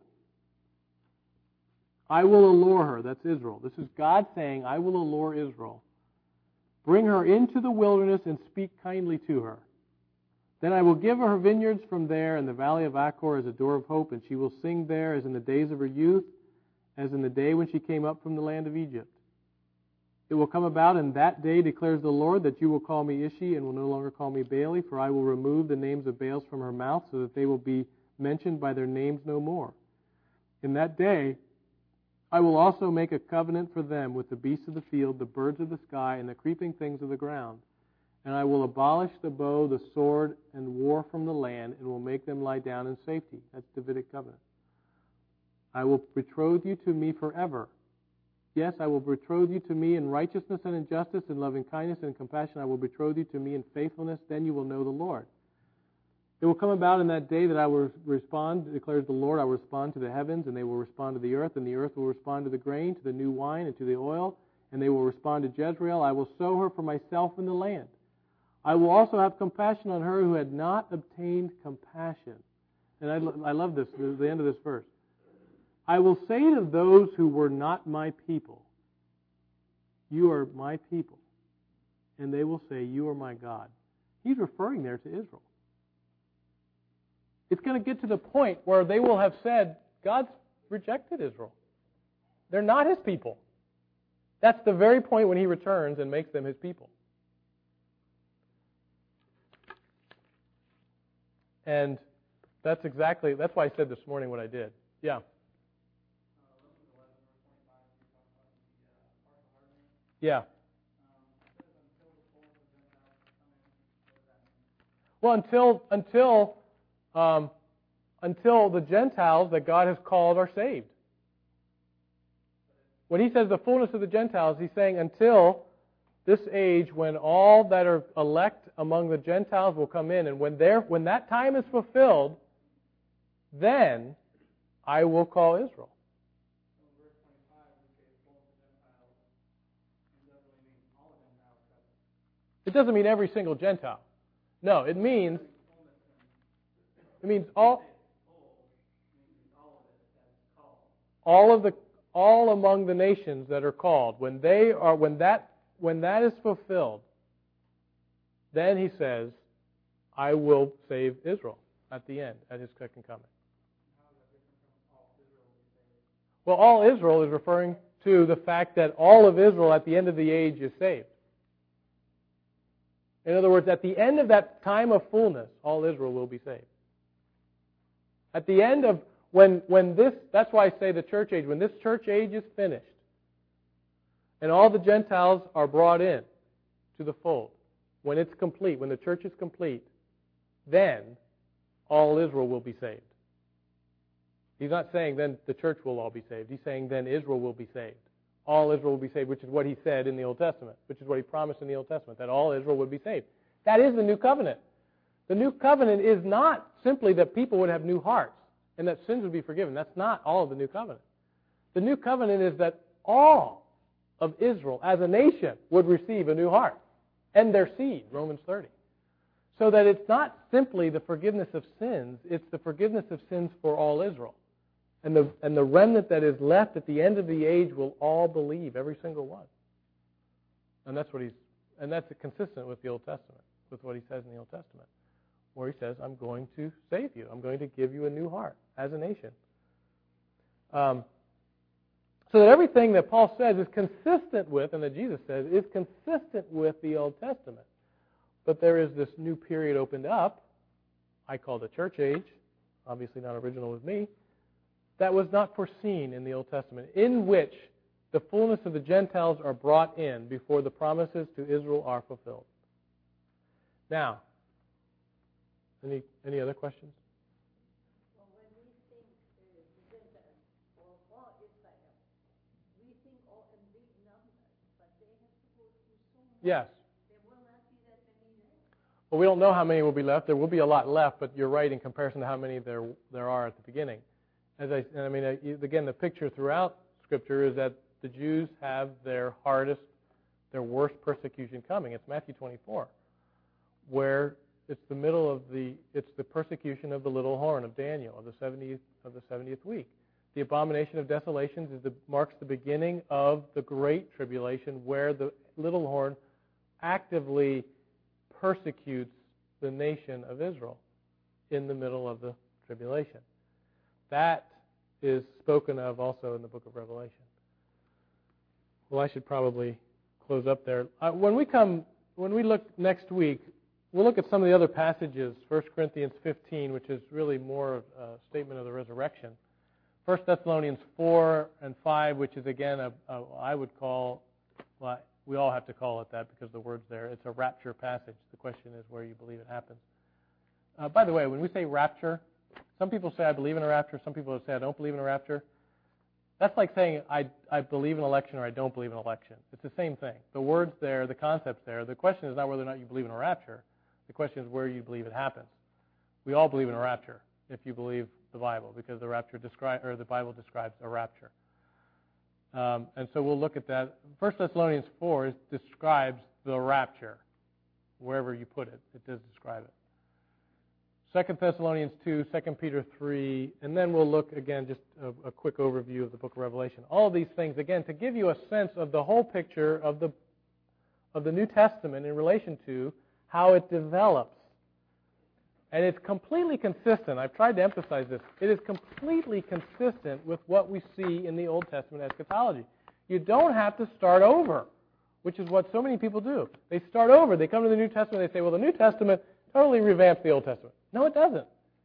I will allure her. That's Israel. This is God saying, I will allure Israel. Bring her into the wilderness and speak kindly to her. Then I will give her her vineyards from there, and the valley of Achor as a door of hope, and she will sing there as in the days of her youth, as in the day when she came up from the land of Egypt. It will come about in that day, declares the Lord, that you will call me Ishi and will no longer call me Baali, for I will remove the names of Baals from her mouth, so that they will be mentioned by their names no more. In that day I will also make a covenant for them with the beasts of the field, the birds of the sky, and the creeping things of the ground. And I will abolish the bow, the sword, and war from the land, and will make them lie down in safety. That's Davidic covenant. I will betroth you to me forever. Yes, I will betroth you to me in righteousness and in justice, in loving kindness and compassion. I will betroth you to me in faithfulness. Then you will know the Lord. It will come about in that day that I will respond, declares the Lord. I will respond to the heavens, and they will respond to the earth, and the earth will respond to the grain, to the new wine, and to the oil, and they will respond to Jezreel. I will sow her for myself in the land. I will also have compassion on her who had not obtained compassion. And I, I love this, the end of this verse. I will say to those who were not my people, you are my people. And they will say, you are my God. He's referring there to Israel. It's going to get to the point where they will have said, God's rejected Israel. They're not His people. That's the very point when He returns and makes them His people. And that's exactly, that's why I said this morning what I did. Yeah. Yeah. Well, until until um, until the Gentiles that God has called are saved. When He says the fullness of the Gentiles, He's saying until this age when all that are elect among the Gentiles will come in, and when they're, when that time is fulfilled, then I will call Israel. It doesn't mean every single Gentile. No, it means it means all all of the all among the nations that are called. When they are when that when that is fulfilled, then He says, I will save Israel at the end, at His second coming. Well, all Israel is referring to the fact that all of Israel at the end of the age is saved. In other words, at the end of that time of fullness, all Israel will be saved. At the end of, when, when this, that's why I say the church age, when this church age is finished, and all the Gentiles are brought in to the fold, when it's complete, when the church is complete, then all Israel will be saved. He's not saying then the church will all be saved. He's saying then Israel will be saved. All Israel will be saved, which is what He said in the Old Testament, which is what He promised in the Old Testament, that all Israel would be saved. That is the new covenant. The new covenant is not simply that people would have new hearts and that sins would be forgiven. That's not all of the new covenant. The new covenant is that all of Israel as a nation would receive a new heart and their seed, Romans thirty. So that it's not simply the forgiveness of sins, it's the forgiveness of sins for all Israel. And the, and the remnant that is left at the end of the age will all believe, every single one. And that's what he's, and that's consistent with the Old Testament, with what He says in the Old Testament, where He says, I'm going to save you. I'm going to give you a new heart as a nation. Um, so that everything that Paul says is consistent with, and that Jesus says, is consistent with the Old Testament. But there is this new period opened up, I call the church age, obviously not original with me, that was not foreseen in the Old Testament, in which the fullness of the Gentiles are brought in before the promises to Israel are fulfilled. Now, any any other questions? Well, when we think uh, the Gentiles or all Israel, we think all in big numbers, but they have to go through so much. Yes. There will not be that many left. Well, we don't know how many will be left. There will be a lot left, but you're right in comparison to how many there there are at the beginning. As I, I mean, again, the picture throughout Scripture is that the Jews have their hardest, their worst persecution coming. It's Matthew twenty-four, where it's the middle of the, it's the persecution of the little horn of Daniel of the seventieth of the seventieth week. The abomination of desolations is the, marks the beginning of the great tribulation, where the little horn actively persecutes the nation of Israel in the middle of the tribulation. That is spoken of also in the book of Revelation. Well, I should probably close up there. Uh, when we come, when we look next week, we'll look at some of the other passages. First Corinthians fifteen, which is really more of a statement of the resurrection. First Thessalonians four and five, which is again a, a I would call, well, we all have to call it that because the word's there. It's a rapture passage. The question is where you believe it happens. Uh, by the way, when we say rapture, some people say I believe in a rapture. Some people say I don't believe in a rapture. That's like saying I, I believe in election or I don't believe in election. It's the same thing. The word's there, the concept's there. The question is not whether or not you believe in a rapture. The question is where you believe it happens. We all believe in a rapture if you believe the Bible, because the rapture describe or the Bible describes a rapture. Um, and so we'll look at that. First Thessalonians four is, describes the rapture, wherever you put it. It does describe it. Second Thessalonians two, Second Peter three, and then we'll look again, just a, a quick overview of the book of Revelation. All of these things, again, to give you a sense of the whole picture of the of the New Testament in relation to how it develops. And it's completely consistent. I've tried to emphasize this. It is completely consistent with what we see in the Old Testament eschatology. You don't have to start over, which is what so many people do. They start over. They come to the New Testament and they say, well, the New Testament totally revamps the Old Testament. No, it doesn't.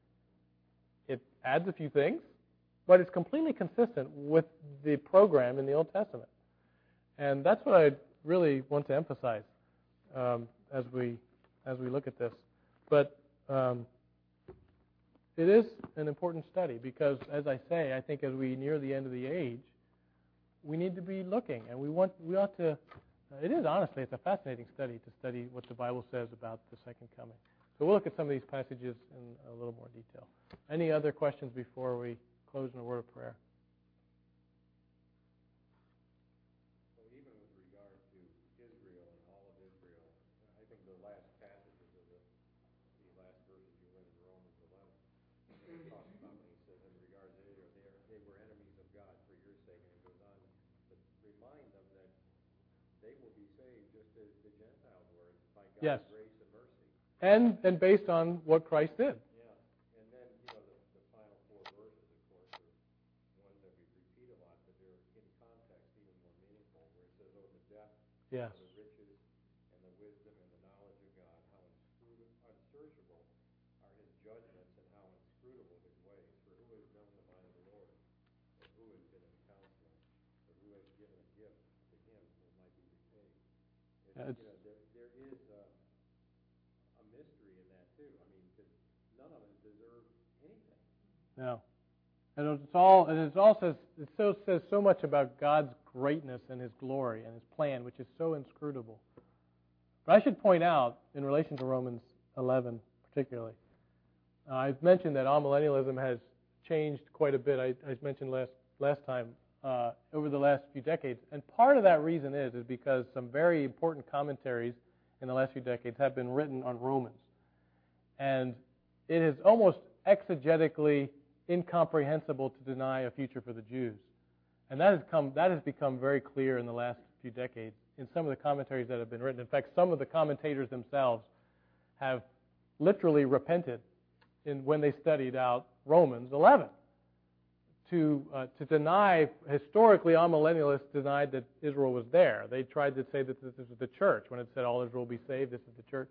It adds a few things, but it's completely consistent with the program in the Old Testament. And that's what I really want to emphasize um, as we as we look at this. But um, it is an important study because, as I say, I think as we near the end of the age, we need to be looking, and we want we ought to. Uh, it is honestly, it's a fascinating study to study what the Bible says about the second coming. So we'll look at some of these passages in a little more detail. Any other questions before we close in a word of prayer? So even with regard to Israel and all of Israel, I think the last passages of the, the last verses you read in Romans eleven, it talks about when he says in regard to Israel, they, are, they were enemies of God for your sake, and it goes on to remind them that they will be saved just as the Gentiles were by God's Yes. grace and mercy. And and based on what Christ did. Yeah, and then, you know, the, the final four verses, of course, are ones that we repeat a lot, but they're in context even more meaningful, where it says, oh, the depth, Yes. the riches, and the wisdom, and the knowledge of God, how inscrutable, unsearchable are his judgments, and how inscrutable his ways. For who has known the mind of the Lord, or who has been his counselor, or who has given a gift to him who might be repaid? It, Yeah, you know, there, there is uh, a mystery in that too. I mean, because none of us deserve anything. No. And it's all and it all says it so says so much about God's greatness and his glory and his plan, which is so inscrutable. But I should point out, in relation to Romans eleven particularly, uh, I've mentioned that amillennialism has changed quite a bit. I, I mentioned last last time uh, over the last few decades, and part of that reason is is because some very important commentaries in the last few decades have been written on Romans, and it is almost exegetically incomprehensible to deny a future for the Jews, and that has come that has become very clear in the last few decades in some of the commentaries that have been written. In fact, some of the commentators themselves have literally repented in when they studied out Romans eleven. To uh, to deny, historically, amillennialists denied that Israel was there. They tried to say that this is the church. When it said all Israel will be saved, this is the church.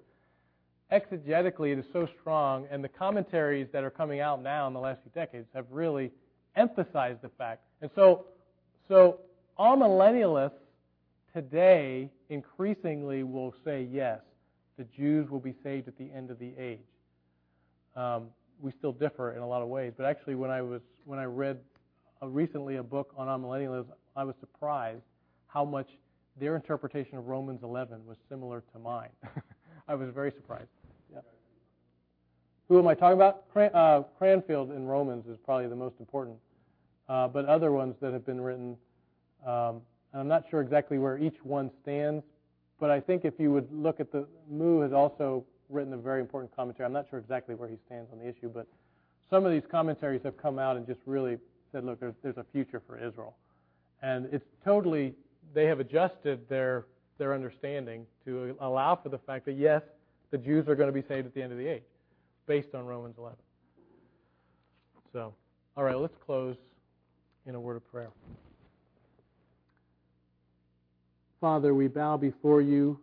Exegetically, it is so strong, and the commentaries that are coming out now in the last few decades have really emphasize the fact. And so, so amillennialists today increasingly will say, yes, the Jews will be saved at the end of the age. Um, we still differ in a lot of ways, but actually, when I was when I read uh, recently a book on amillennialism, I was surprised how much their interpretation of Romans eleven was similar to mine. I was very surprised. Yeah. Who am I talking about? Cran, uh, Cranfield in Romans is probably the most important, uh, but other ones that have been written, um, and I'm not sure exactly where each one stands, but I think if you would look at the, Moo has also written a very important commentary. I'm not sure exactly where he stands on the issue, but some of these commentaries have come out and just really said, look, there's, there's a future for Israel. And it's totally, they have adjusted their their understanding to allow for the fact that, yes, the Jews are going to be saved at the end of the age, based on Romans eleven. So, all right, let's close in a word of prayer. Father, we bow before you.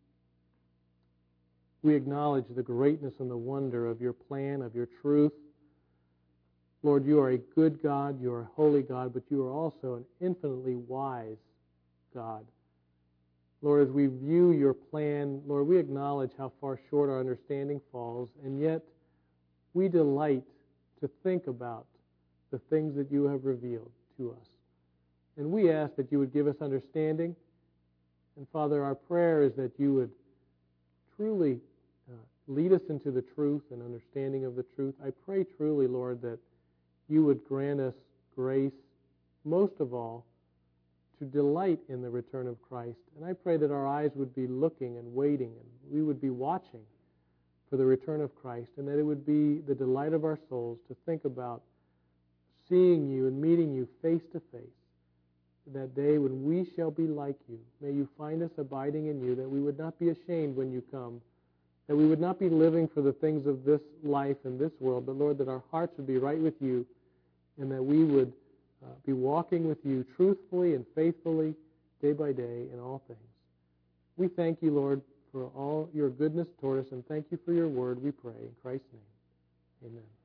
We acknowledge the greatness and the wonder of your plan, of your truth. Lord, you are a good God, you are a holy God, but you are also an infinitely wise God. Lord, as we view your plan, Lord, we acknowledge how far short our understanding falls, and yet we delight to think about the things that you have revealed to us. And we ask that you would give us understanding. And Father, our prayer is that you would truly uh, lead us into the truth and understanding of the truth. I pray truly, Lord, that you would grant us grace, most of all, to delight in the return of Christ. And I pray that our eyes would be looking and waiting, and we would be watching for the return of Christ, and that it would be the delight of our souls to think about seeing you and meeting you face to face. That day when we shall be like you, may you find us abiding in you, that we would not be ashamed when you come, that we would not be living for the things of this life and this world, but Lord, that our hearts would be right with you, and that we would uh, be walking with you truthfully and faithfully day by day in all things. We thank you, Lord, for all your goodness toward us, and thank you for your word, we pray. In Christ's name, amen.